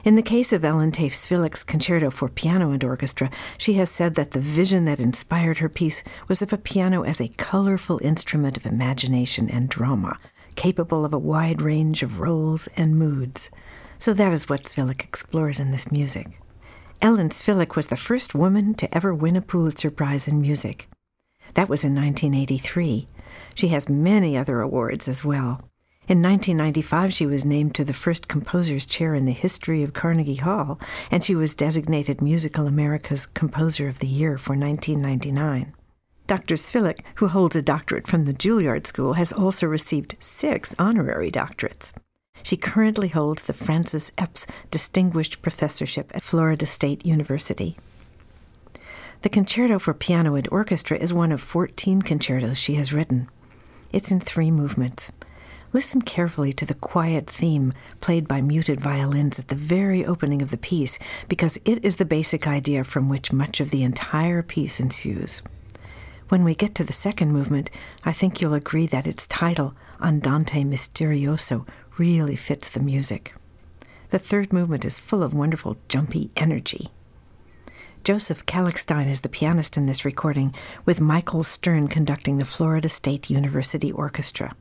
In the case of Ellen Tafe-Svilik's Concerto for Piano and Orchestra, she has said that the vision that inspired her piece was of a piano as a colorful instrument of imagination and drama, capable of a wide range of roles and moods. So that is what Svilik explores in this music. Ellen Svilik was the first woman to ever win a Pulitzer Prize in music. That was in 1983. She has many other awards as well. In 1995, she was named to the first composer's chair in the history of Carnegie Hall, and she was designated Musical America's Composer of the Year for 1999. Dr. Svilik, who holds a doctorate from the Juilliard School, has also received 6 honorary doctorates. She currently holds the Francis Epps Distinguished Professorship at Florida State University. The Concerto for Piano and Orchestra is one of 14 concertos she has written. It's in 3 movements. Listen carefully to the quiet theme played by muted violins at the very opening of the piece, because it is the basic idea from which much of the entire piece ensues. When we get to the second movement, I think you'll agree that its title, Andante Misterioso, really fits the music. The third movement is full of wonderful, jumpy energy. Joseph Kallichstein is the pianist in this recording, with Michael Stern conducting the Florida State University Orchestra.